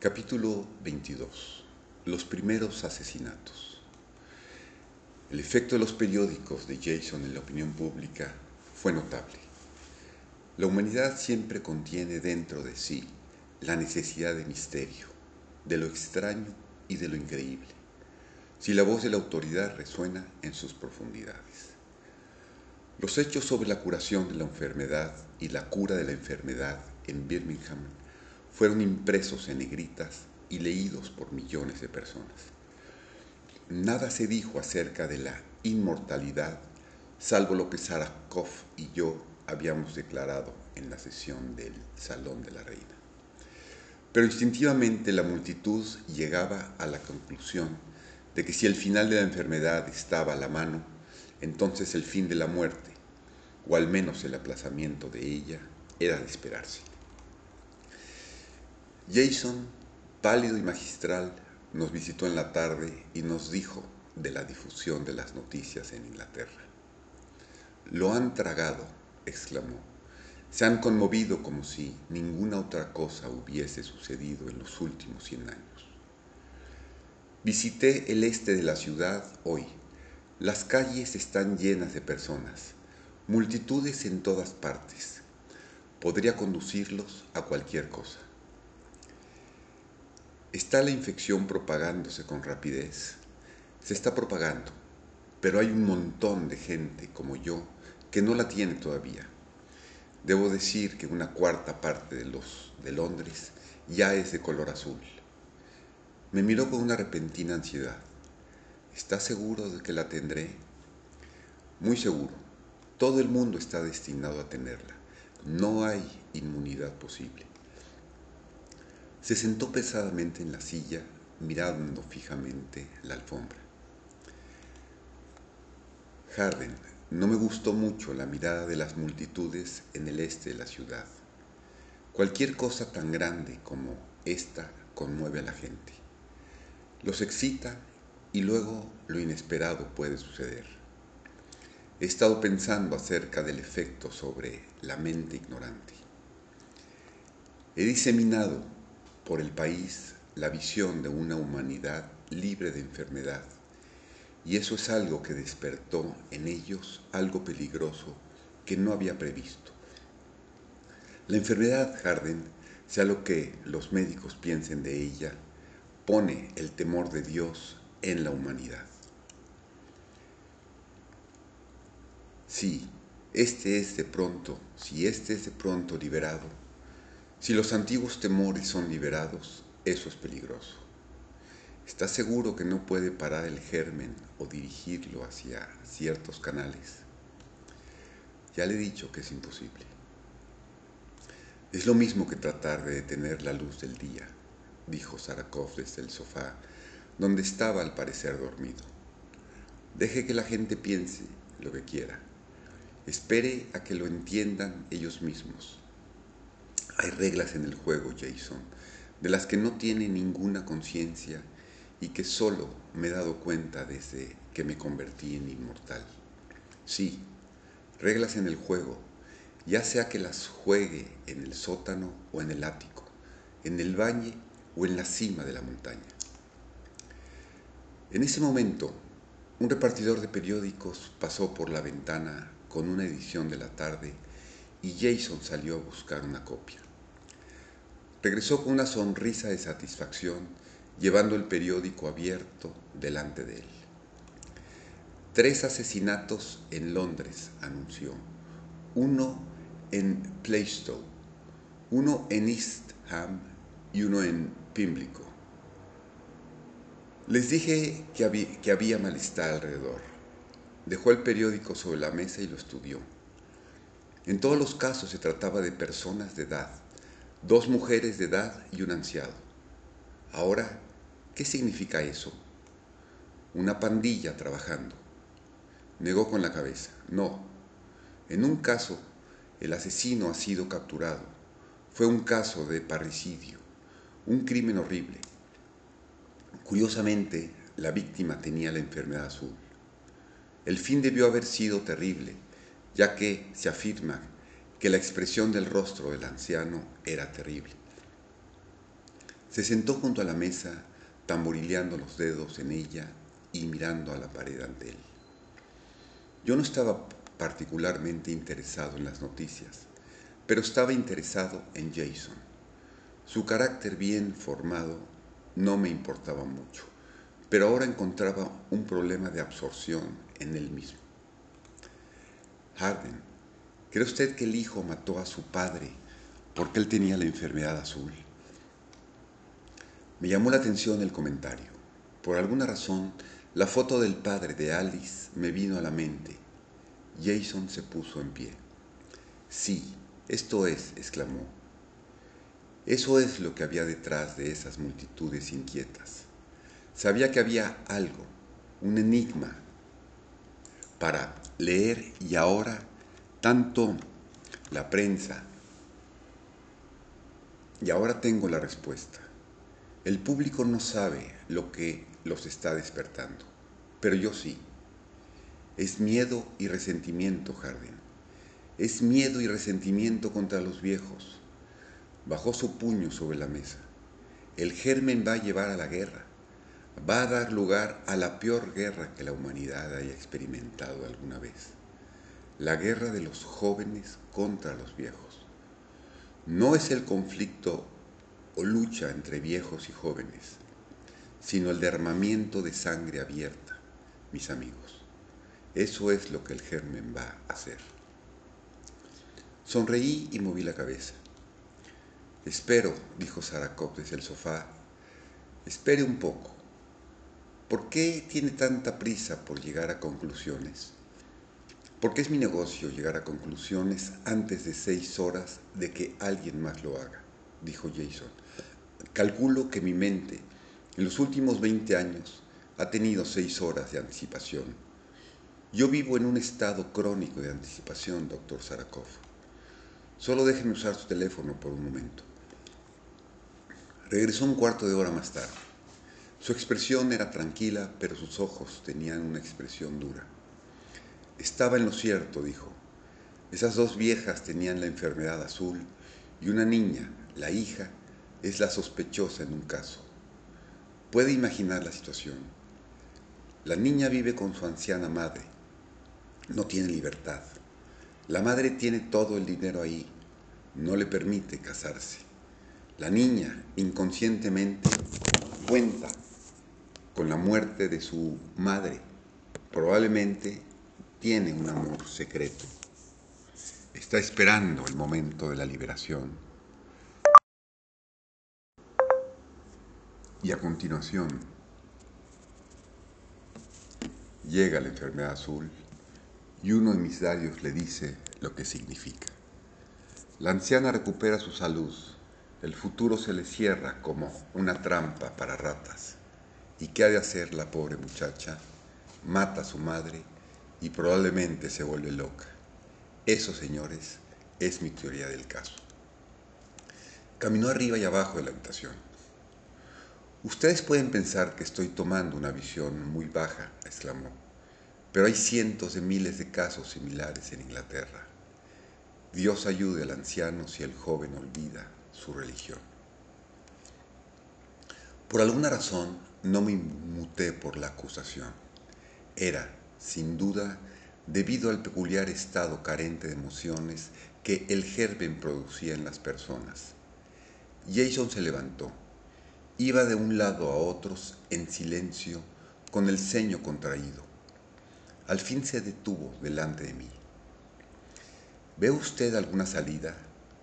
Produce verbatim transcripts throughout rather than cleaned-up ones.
Capítulo veintidós. Los primeros asesinatos. El efecto de los periódicos de Jason en la opinión pública fue notable. La humanidad siempre contiene dentro de sí la necesidad de misterio, de lo extraño y de lo increíble, si la voz de la autoridad resuena en sus profundidades. Los hechos sobre la curación de la enfermedad y la cura de la enfermedad en Birmingham fueron impresos en negritas y leídos por millones de personas. Nada se dijo acerca de la inmortalidad, salvo lo que Sarkov y yo habíamos declarado en la sesión del Salón de la Reina. Pero instintivamente la multitud llegaba a la conclusión de que si el final de la enfermedad estaba a la mano, entonces el fin de la muerte, o al menos el aplazamiento de ella, era de esperarse. Jason, pálido y magistral, nos visitó en la tarde y nos dijo de la difusión de las noticias en Inglaterra. «Lo han tragado», exclamó. «Se han conmovido como si ninguna otra cosa hubiese sucedido en los últimos cien años». Visité el este de la ciudad hoy. Las calles están llenas de personas, multitudes en todas partes. Podría conducirlos a cualquier cosa. ¿Está la infección propagándose con rapidez? Se está propagando, pero hay un montón de gente como yo que no la tiene todavía. Debo decir que una cuarta parte de los de Londres ya es de color azul. Me miró con una repentina ansiedad. ¿Está seguro de que la tendré? Muy seguro. Todo el mundo está destinado a tenerla. No hay inmunidad posible. Se sentó pesadamente en la silla, mirando fijamente la alfombra. Harden, no me gustó mucho la mirada de las multitudes en el este de la ciudad. Cualquier cosa tan grande como esta conmueve a la gente. Los excita y luego lo inesperado puede suceder. He estado pensando acerca del efecto sobre la mente ignorante. He diseminado por el país la visión de una humanidad libre de enfermedad, y eso es algo que despertó en ellos algo peligroso que no había previsto. La enfermedad, Harden, sea lo que los médicos piensen de ella, pone el temor de Dios en la humanidad. Sí, este es de pronto, si este es de pronto liberado, si los antiguos temores son liberados, eso es peligroso. ¿Está seguro que no puede parar el germen o dirigirlo hacia ciertos canales? Ya le he dicho que es imposible. Es lo mismo que tratar de detener la luz del día, dijo Sarkov desde el sofá, donde estaba al parecer dormido. Deje que la gente piense lo que quiera. Espere a que lo entiendan ellos mismos. Hay reglas en el juego, Jason, de las que no tiene ninguna conciencia y que solo me he dado cuenta desde que me convertí en inmortal. Sí, reglas en el juego, ya sea que las juegue en el sótano o en el ático, en el valle o en la cima de la montaña. En ese momento, un repartidor de periódicos pasó por la ventana con una edición de la tarde y Jason salió a buscar una copia. Regresó con una sonrisa de satisfacción, llevando el periódico abierto delante de él. Tres asesinatos en Londres, anunció. Uno en Plaistow, uno en East Ham y uno en Pimlico. Les dije que había, que había malestar alrededor. Dejó el periódico sobre la mesa y lo estudió. En todos los casos se trataba de personas de edad, dos mujeres de edad y un anciano. Ahora, ¿qué significa eso? Una pandilla trabajando. Negó con la cabeza. No. En un caso, el asesino ha sido capturado. Fue un caso de parricidio, un crimen horrible. Curiosamente, la víctima tenía la enfermedad azul. El fin debió haber sido terrible, ya que se afirma que la expresión del rostro del anciano era terrible. Se sentó junto a la mesa, tamborileando los dedos en ella y mirando a la pared ante él. Yo no estaba particularmente interesado en las noticias, pero estaba interesado en Jason. Su carácter bien formado no me importaba mucho, pero ahora encontraba un problema de absorción en él mismo. Harden, ¿cree usted que el hijo mató a su padre porque él tenía la enfermedad azul? Me llamó la atención el comentario. Por alguna razón, la foto del padre de Alice me vino a la mente. Jason se puso en pie. Sí, esto es, exclamó. Eso es lo que había detrás de esas multitudes inquietas. Sabía que había algo, un enigma para leer y ahora tanto la prensa. Y ahora tengo la respuesta. El público no sabe lo que los está despertando, pero yo sí. Es miedo y resentimiento, Harden. Es miedo y resentimiento contra los viejos. Bajó su puño sobre la mesa. El germen va a llevar a la guerra. Va a dar lugar a la peor guerra que la humanidad haya experimentado alguna vez. La guerra de los jóvenes contra los viejos. No es el conflicto o lucha entre viejos y jóvenes, sino el derramamiento de sangre abierta, mis amigos. Eso es lo que el germen va a hacer. Sonreí y moví la cabeza. Espero, dijo Sarakov desde el sofá, espere un poco. ¿Por qué tiene tanta prisa por llegar a conclusiones? Porque es mi negocio llegar a conclusiones antes de seis horas de que alguien más lo haga, dijo Jason. Calculo que mi mente, en los últimos veinte años, ha tenido seis horas de anticipación. Yo vivo en un estado crónico de anticipación, doctor Sarakov. Solo déjeme usar su teléfono por un momento. Regresó un cuarto de hora más tarde. Su expresión era tranquila, pero sus ojos tenían una expresión dura. Estaba en lo cierto, dijo. Esas dos viejas tenían la enfermedad azul y una niña, la hija, es la sospechosa en un caso. Puede imaginar la situación. La niña vive con su anciana madre. No tiene libertad. La madre tiene todo el dinero ahí. No le permite casarse. La niña, inconscientemente, cuenta con la muerte de su madre. Probablemente tiene un amor secreto. Está esperando el momento de la liberación. Y a continuación llega la enfermedad azul y uno de mis labios le dice lo que significa. La anciana recupera su salud. El futuro se le cierra como una trampa para ratas. ¿Y qué ha de hacer la pobre muchacha? Mata a su madre y probablemente se vuelve loca. Eso, señores, es mi teoría del caso. Caminó arriba y abajo de la habitación. Ustedes pueden pensar que estoy tomando una visión muy baja, exclamó, pero hay cientos de miles de casos similares en Inglaterra. Dios ayude al anciano si el joven olvida su religión. Por alguna razón no me inmuté por la acusación. Era, sin duda, debido al peculiar estado carente de emociones que el germen producía en las personas. Jason se levantó. Iba de un lado a otro en silencio, con el ceño contraído. Al fin se detuvo delante de mí. ¿Ve usted alguna salida?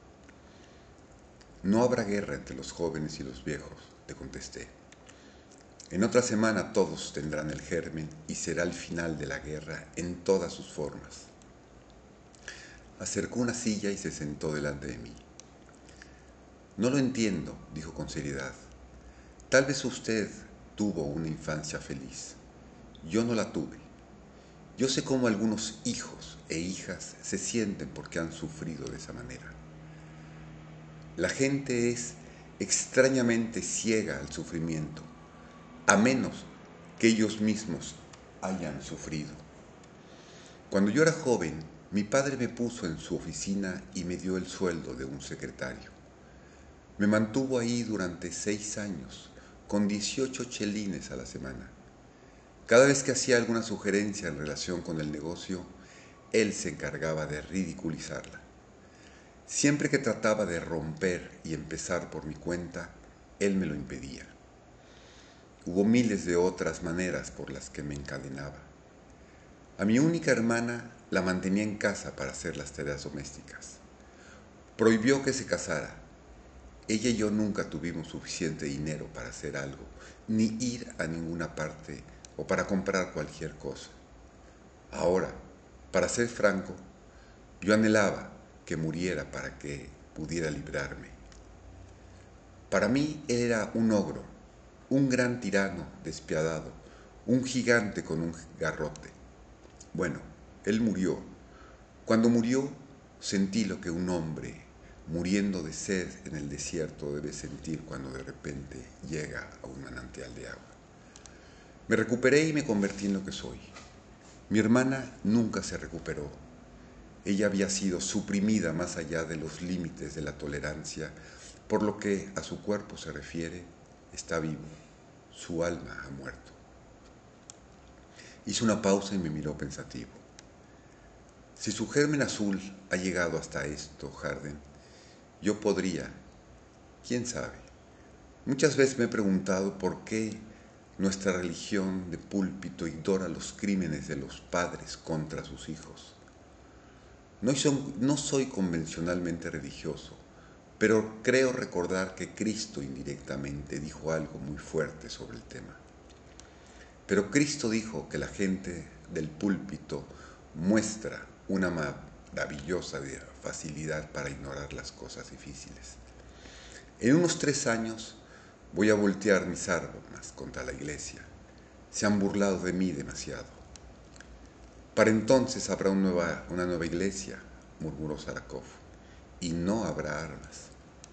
No habrá guerra entre los jóvenes y los viejos, le contesté. En otra semana todos tendrán el germen y será el final de la guerra en todas sus formas. Acercó una silla y se sentó delante de mí. No lo entiendo, dijo con seriedad. Tal vez usted tuvo una infancia feliz. Yo no la tuve. Yo sé cómo algunos hijos e hijas se sienten porque han sufrido de esa manera. La gente es extrañamente ciega al sufrimiento, a menos que ellos mismos hayan sufrido. Cuando yo era joven, mi padre me puso en su oficina y me dio el sueldo de un secretario. Me mantuvo ahí durante seis años, con dieciocho chelines a la semana. Cada vez que hacía alguna sugerencia en relación con el negocio, él se encargaba de ridiculizarla. Siempre que trataba de romper y empezar por mi cuenta, él me lo impedía. Hubo miles de otras maneras por las que me encadenaba. A mi única hermana la mantenía en casa para hacer las tareas domésticas. Prohibió que se casara. Ella y yo nunca tuvimos suficiente dinero para hacer algo, ni ir a ninguna parte o para comprar cualquier cosa. Ahora, para ser franco, yo anhelaba que muriera para que pudiera librarme. Para mí era un ogro, un gran tirano despiadado, un gigante con un garrote. Bueno, él murió. Cuando murió, sentí lo que un hombre muriendo de sed en el desierto debe sentir cuando de repente llega a un manantial de agua. Me recuperé y me convertí en lo que soy. Mi hermana nunca se recuperó. Ella había sido suprimida más allá de los límites de la tolerancia, por lo que a su cuerpo se refiere, está vivo, su alma ha muerto. Hizo una pausa y me miró pensativo. Si su germen azul ha llegado hasta esto, Harden, yo podría, quién sabe. Muchas veces me he preguntado por qué nuestra religión de púlpito ignora los crímenes de los padres contra sus hijos. No soy, no soy convencionalmente religioso, pero creo recordar que Cristo indirectamente dijo algo muy fuerte sobre el tema. Pero Cristo dijo que la gente del púlpito muestra una maravillosa facilidad para ignorar las cosas difíciles. En unos tres años voy a voltear mis armas contra la iglesia. Se han burlado de mí demasiado. Para entonces habrá una nueva, una nueva iglesia, murmuró Sarakov, y no habrá armas.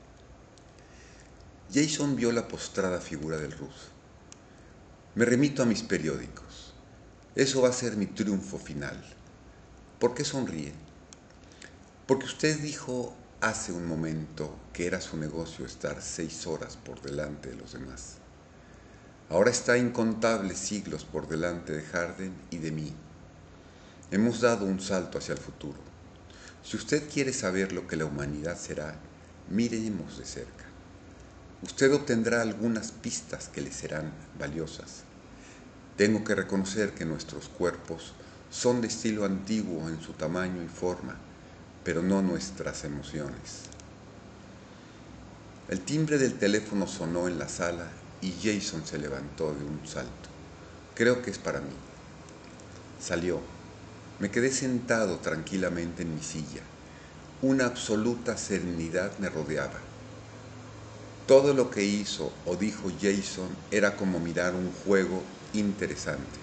Jason vio la postrada figura del ruso. Me remito a mis periódicos. Eso va a ser mi triunfo final. ¿Por qué sonríe? Porque usted dijo hace un momento que era su negocio estar seis horas por delante de los demás. Ahora está incontables siglos por delante de Harden y de mí. Hemos dado un salto hacia el futuro. Si usted quiere saber lo que la humanidad será, miremos de cerca. Usted obtendrá algunas pistas que le serán valiosas. Tengo que reconocer que nuestros cuerpos son de estilo antiguo en su tamaño y forma, pero no nuestras emociones. El timbre del teléfono sonó en la sala y Jason se levantó de un salto. Creo que es para mí. Salió. Me quedé sentado tranquilamente en mi silla. Una absoluta serenidad me rodeaba. Todo lo que hizo o dijo Jason era como mirar un juego interesante.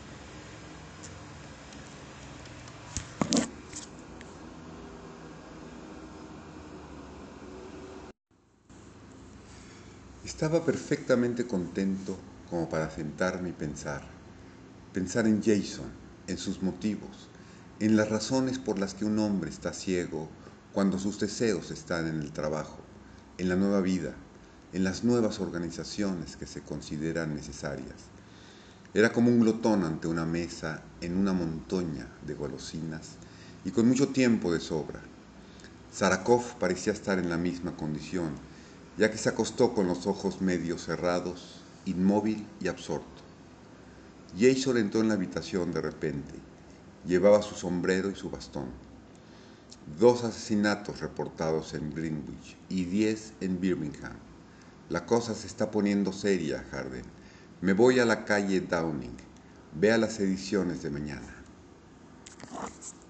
Estaba perfectamente contento como para sentarme y pensar. Pensar en Jason, en sus motivos, en las razones por las que un hombre está ciego cuando sus deseos están en el trabajo, en la nueva vida, en las nuevas organizaciones que se consideran necesarias. Era como un glotón ante una mesa en una montaña de golosinas y con mucho tiempo de sobra. Sarakov parecía estar en la misma condición, ya que se acostó con los ojos medio cerrados, inmóvil y absorto. Jason entró en la habitación de repente. Llevaba su sombrero y su bastón. Dos asesinatos reportados en Greenwich y diez en Birmingham. La cosa se está poniendo seria, Harden. Me voy a la calle Downing. Vea las ediciones de mañana.